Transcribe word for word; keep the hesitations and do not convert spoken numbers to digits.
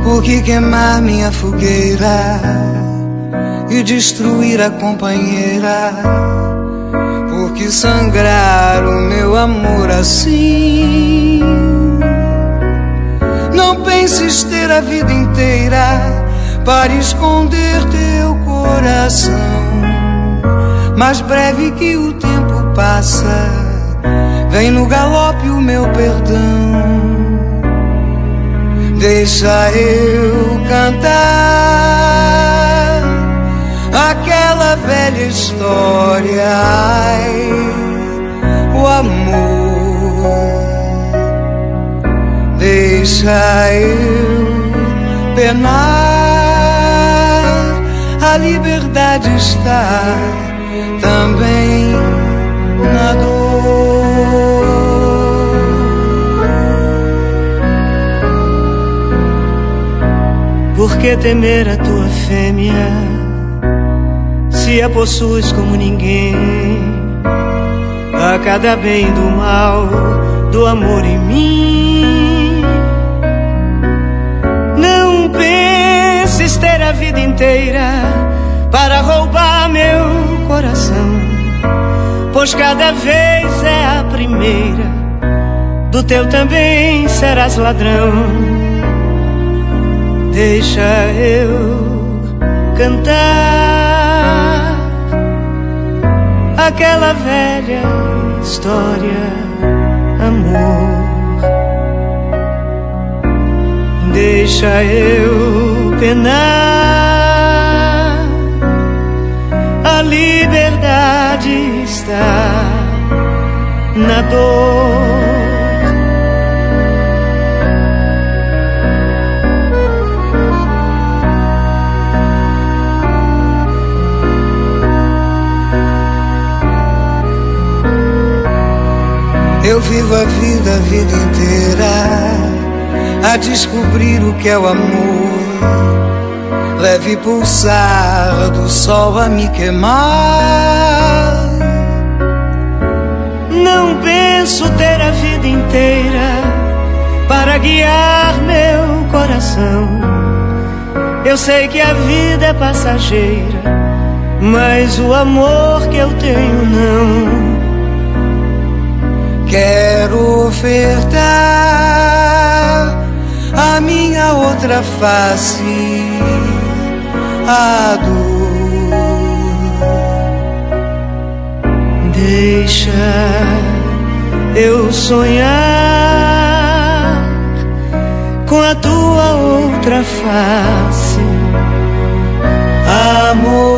Por que queimar minha fogueira e destruir a companheira? Por que sangrar o meu amor assim? Não penses ter a vida inteira para esconder teu coração. Mais breve que o tempo passa, vem no galope o meu perdão. Deixa eu cantar aquela velha história, ai, o amor. Deixa eu penar, a liberdade está também na dor. Por que temer a tua fêmea, se a possuis como ninguém? A cada bem do mal, do amor em mim. Não penses ter a vida inteira para roubar meu coração, pois cada vez é a primeira, do teu também serás ladrão. Deixa eu cantar aquela velha história, amor. Deixa eu penar, a liberdade está na dor. Eu vivo a vida, a vida inteira a descobrir o que é o amor. Leve pulsar do sol a me queimar. Não penso ter a vida inteira para guiar meu coração. Eu sei que a vida é passageira, mas o amor que eu tenho não. Quero ofertar a minha outra face, a dor. Deixa eu sonhar com a tua outra face, amor.